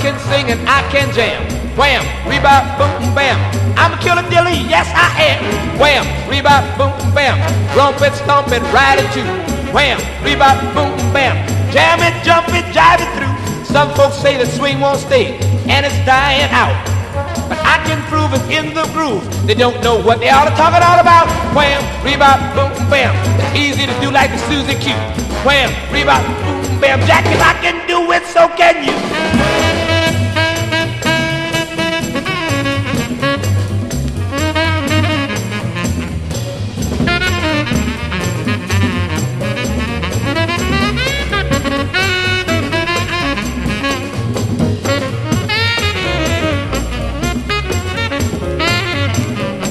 can sing and I can jam. Wham, rebop, boom, bam. I'm a killer dilly, yes I am. Wham, rebop, boom, bam. Rump it, stomp it, ride it too. Wham, rebop, boom, bam. Jam it, jump it, jive it through. Some folks say the swing won't stay, and it's dying out. But I can prove it in the groove. They don't know what they ought to talking all about. Wham, rebop, boom, bam. It's easy to do like the Susie Q. Wham, rebop, boom, bam. Jack, if I can do it, so can you.